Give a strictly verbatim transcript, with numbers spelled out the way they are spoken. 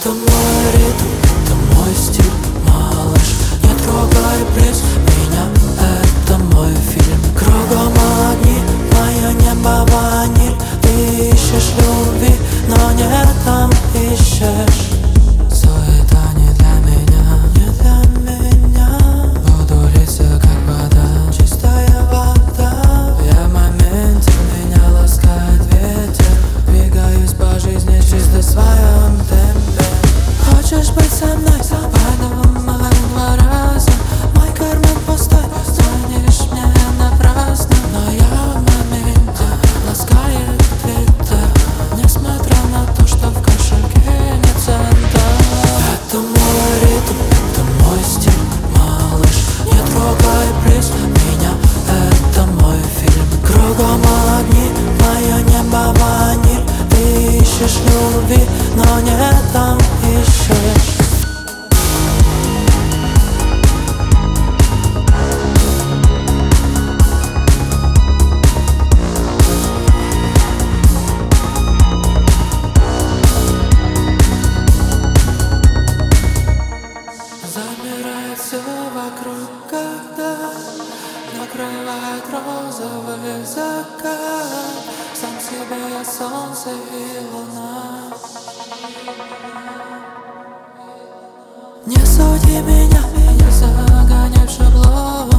Это мой ритм, это мой стиль, малыш. Не трогай, плиз, меня, это мой фильм. Кругом огни, мое небо ваниль. Ты ищешь любви, но не там ищешь. Суета не для меня, не для меня. Буду литься, как вода, чистая вода. Я в моменте, меня ласкает ветер. Двигаюсь по жизни чисто в своем темпе. Хочешь быть со мной? Поэтому говорю два раза. Мой карман пустой, звонишь мне напрасно. Но я в моменте, ласкает ветер. Несмотря на то, что в кошельке нет цента. Это мой ритм, это мой стиль, малыш. Не трогай, плиз, меня, это мой фильм. Кругом огни, мое небо ваниль. Ты ищешь любви, но не там ищешь. Замирает все вокруг, когда накрывает розовый закат. Сам себе я солнце и луна. Не суди меня, не загоняй в шаблон.